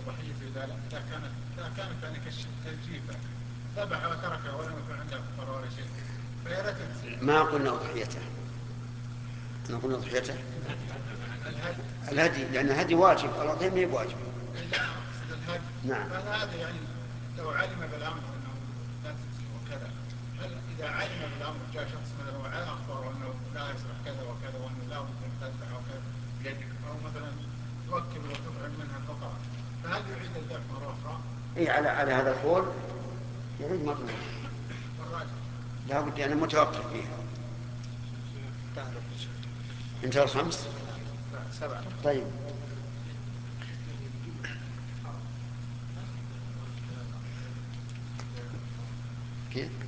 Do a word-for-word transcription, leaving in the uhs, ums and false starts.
ضحيته إذا إذا كانت إذا كانت يعني كالجيفة ذبح وتركها ولم يكن عنده كفارة ولا شيء فهي لا تجزي. ما قلنا أضحيته، ما قلنا أضحيته الهدي الهدي، لأن الهدي واجب، الأضحية ما هي بواجب. لا أقصد الهدي. نعم. فهذا يعني لو علم بالأمر أنه لا تجزي وكذا، هل إذا علم بالأمر جاء شخص مثلا وأخبره أنه لا يصلح كذا وكذا وأنه لا ممكن تذبح وكذا بيدك، أو مثلا توكل وتطعم منها الفقراء، فهل يعيد الذبح مرة أخرى؟ إيه، على على هذا القول يعيد مرة أخرى. والراجح لا بد أنا متوقف فيها. انتهى الخمس. سبعة. طيب كيف؟